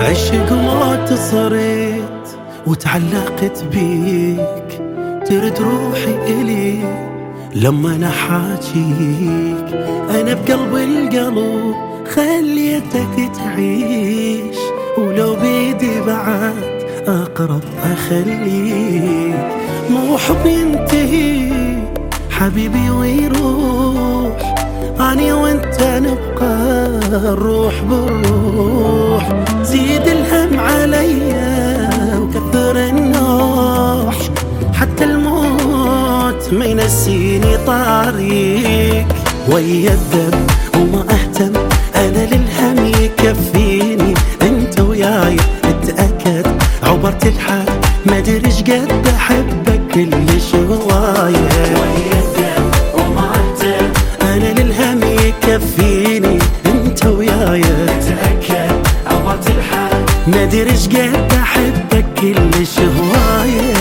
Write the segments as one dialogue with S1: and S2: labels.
S1: عشق موت صريت وتعلقت بيك، ترد روحي إلي لما أنا حاجيك. أنا بقلب القلب خليتك تعيش، ولو بيدي بعد أقرب أخليك. مو حب ينتهي حبيبي ويروح، أني وانت نبقى الروح بالروح. زيد الهم عليا وكثر النوح، حتى الموت ما ينسيني طريق. ويا الذنب وما أهتم أنا للهم يكفيني، انت وياي اتأكد عبرت الحد، ما ادري ايش قد احبك كلش هوايه. ويا الذنب وما أهتم أنا للهم يكفيني، انت وياي اتأكد عبرت الحد، ما ادري ايش قد احبك كلش هوايه.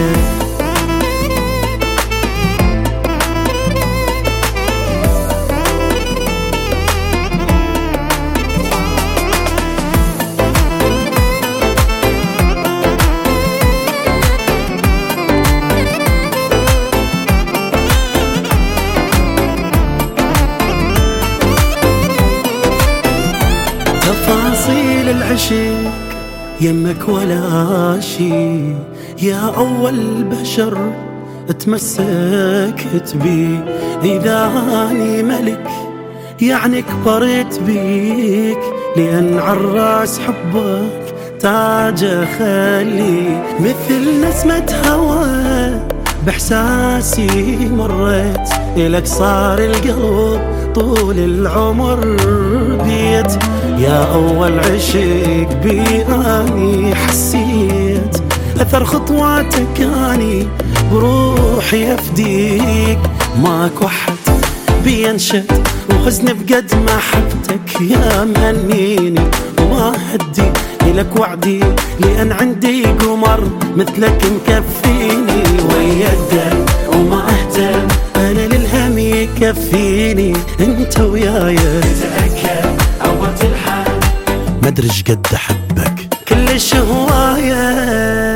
S1: تفاصيل العشق يمك ولا شي، يا أول بشر تمسكت بي. إذا أني ملك يعني كبرت بيك، لأن عالراس حبك تاج أخلي. مثل نسمة هوا بإحساسي مريت، إلك صار القلب طول العمر بيت. يا أول عشق بي أني حسيت، أثر خطواتك أني بروحي أفديك. ماك وحد بينشد وحزن بقد ما حبتك يا مهنيني، وما هدي إلك وعدي لأن عندي قمر مثلك مكفيني. ويا الدم وما أهتم أنا للهم يكفيني، انت وياي تأكد عبرت الحال، ما ادري ايش قد احبك كلش هوايه.